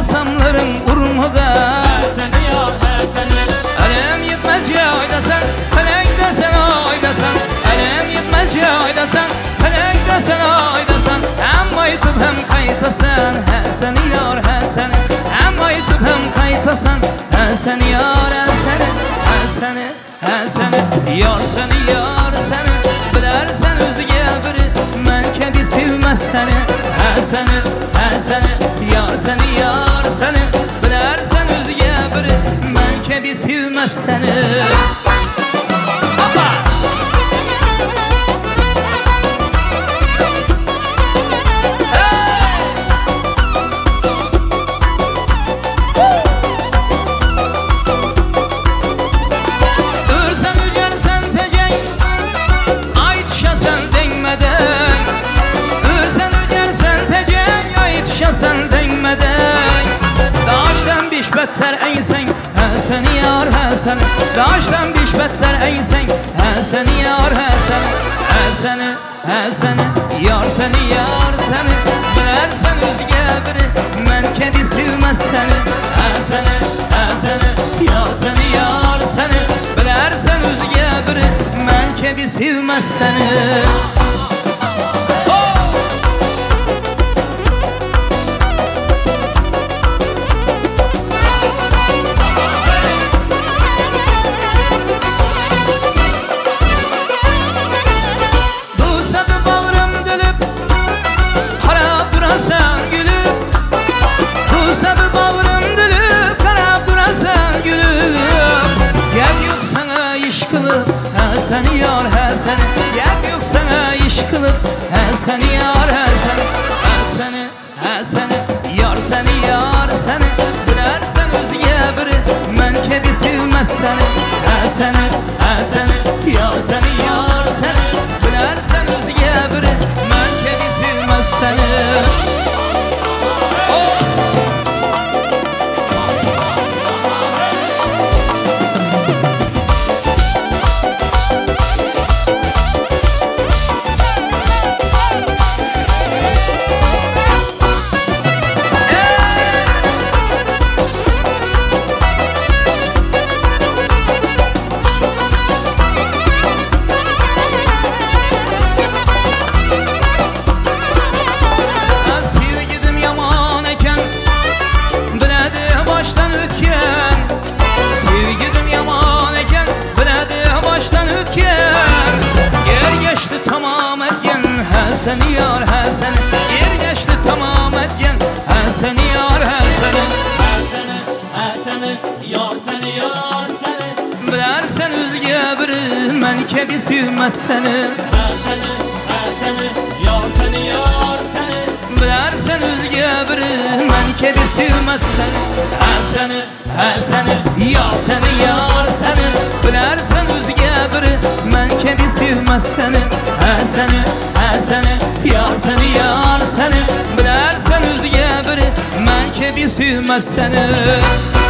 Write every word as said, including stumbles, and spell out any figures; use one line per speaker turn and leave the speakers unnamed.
qasamların urmada
Seni yar seni
Ələm yetməz yaydasan Fələkdəsən aydasan Ələm yetməz yaydasan Fələkdəsən aydasan Həm aytıb həm qaytasan Hə səni yar hə səni Həm aytıb həm qaytasan Hə səni yar hə səni Hə səni hə səni Yar səni yar səni Bilərsən özgə biri Mən kəbi sevməz səni Hə səni hə səni Yar səni yar səni Bilərsən özgə biri Mən kəbi sevməz səni Hoppa! Sen değmeden Daştan biş better eysen Hə seni yar hə seni Daştan biş better eysen Hə seni yar hə seni Hə seni hə seni Yar seni yar seni Bilərsən özgə biri Mən kedi sevməz seni Hə seni hə seni Yar seni yar seni Bilərsən özgə biri Mən kedi sevməz seni Seni yar hə səni Yəq yox sənə iş qılıb Hə səni yar hə səni Hə səni hə səni Yar səni yar səni Bilərsən özgə biri Mən kəbi sevməz səni Hə səni hə səni Yar səni yar səni Bilərsən özgə biri Mən kəbi sevməz səni Seni yar hə səni Yer geçti tamam etken Hə səni yar hə səni
Hə səni hə səni Yar səni yar səni
Bilərsən özgə biri Mən kəbi sevməz səni
Hə səni hə səni Yar səni yar səni
Bilərsən özgə biri Mən kəbi sevməz səni Hə səni hə səni Yar səni yar səni Bilərsən özgə biri Mən kəbi sevməz səni Hə səni hə səni Yar səni yar səni Bilərsən özgə biri Mən kəbi sevməz səni